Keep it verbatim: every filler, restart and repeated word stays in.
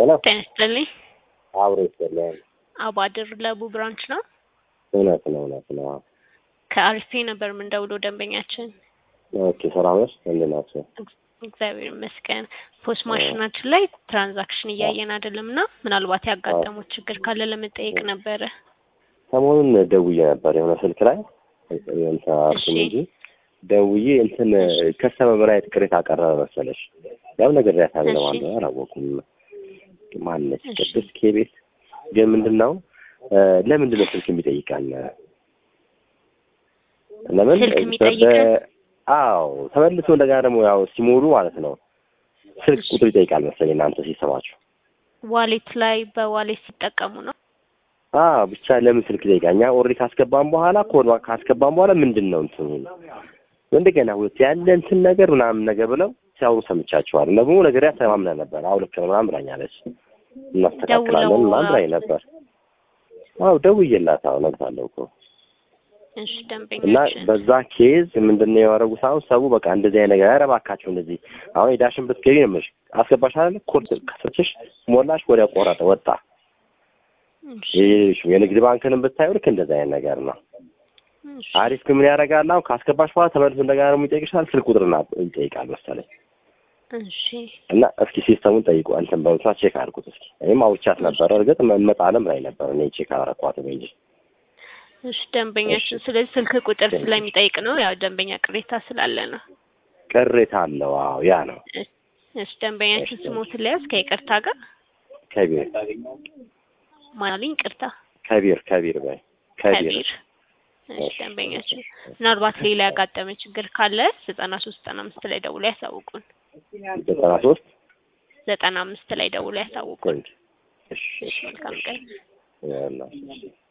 ተነስተልኝ አብሮት ይላል አባድር ለቡ ብራንች ነው። እውነት ነው እውነት ነው። ከአርሲ ነበር ምን ደውሎ ደንበኛችን። ኦኬ ሰላምስ እንደናችሁ? እግዚአብሔር ይመስገን። ፖስት ማሽናችን ላይ ትራንዛክሽን እያየን አይደለምና ምናልባት ያጋጠመው ችግር ካለ ለመጠየቅ ነበረ። ሰሞኑን ደውዬ ነበር የሆነ ስልክ ላይ እንታርኩ እንጂ ደውዬ እንትን ከስተመር ላይ ቅሬታ አቀረበ መሰለሽ። ያው ነገር ያታለ ማለት ነው አላወኩም። ማነች ቅድስት ከቤት ግን ምንድነው ለምንድን ነው ስልክ የሚጠይቃል? ለምን ስልክ የሚጠይቃል? አዎ ተመልሶ እንደገና ደግሞ ያው ሲሞሉ ማለት ነው ስልክ ቁጥር ይጠይቃል መሰለኝ እናንተ ሲሰማችሁ። ዋሌት ላይ በዋሌት ሲጠቀሙ ነው። አዎ ብቻ ለምን ስልክ ይጠይቃል? እኛ ኦልሬዲ ካስገባን በኋላ ኮድ ካስገባን በኋላ ምንድነው እንትኑ እንደገና ሁለት ያለ እንትን ነገር ምናምን ነገር ብለው ሲያወሩ ሰምቻቸዋል። ደግሞ ነገር ያተማምና ነበር። አው ልክ ነው ምናምን ብላኛለች። እናስተካክላለን ምናምን ብላኝ ነበር። አው ደውዬላት አው ነግታለሁ እኮ እሺ ደንበኛ እና በዛ ኬዝ ምንድነው ያወረጉት? አሁን ሰው በቃ እንደዚህ አይነት ነገር አረባካችሁ እንደዚህ አሁን የዳሽን ብትገቢ ነው ምሽ አስገባሽ አይደል? ኮድ ከሰችሽ ሞላሽ ወዲያ ቆረጠ ወጣ። እሺ የንግድ ባንክንም ብታዩ ልክ እንደዛ አይነት ነገር ነው። አሪፍ ምን ያደርጋል? አሁን ካስገባሽ በኋላ ተመልሶ እንደገና ነው የሚጠይቅሻል። ስልክ ቁጥርና ይጠይቃል መሰለኝ። እሺ እና እስኪ ሲስተሙን ጠይቁ አንተም በውታ ቼክ አድርጉት እስኪ። እኔም አውቻት ነበር እርግጥ መመጣለም ላይ ነበር እኔ ቼክ አደረኳት እንጂ። እሺ ደንበኛችን ስለዚህ ስልክ ቁጥር ስለሚጠይቅ ነው ያው ደንበኛ ቅሬታ ስላለ ነው። ቅሬታ አለው አዎ ያ ነው። እሺ ደንበኛችን ስሞት ላይ እስከ ይቅርታ ጋር ከቢር ማለኝ ቅርታ ከቢር ከቢር በይ ከቢር እሺ ደንበኛችን ምናልባት ሌላ ያጋጠመ ችግር ካለ ዘጠና ሶስት ዘጠና አምስት ላይ ደውሎ ያሳውቁን። ዘጠና ሶስት ዘጠና አምስት ላይ ደውሎ ያሳውቁን። እሺ እሺ መልካም ቀን። ያላ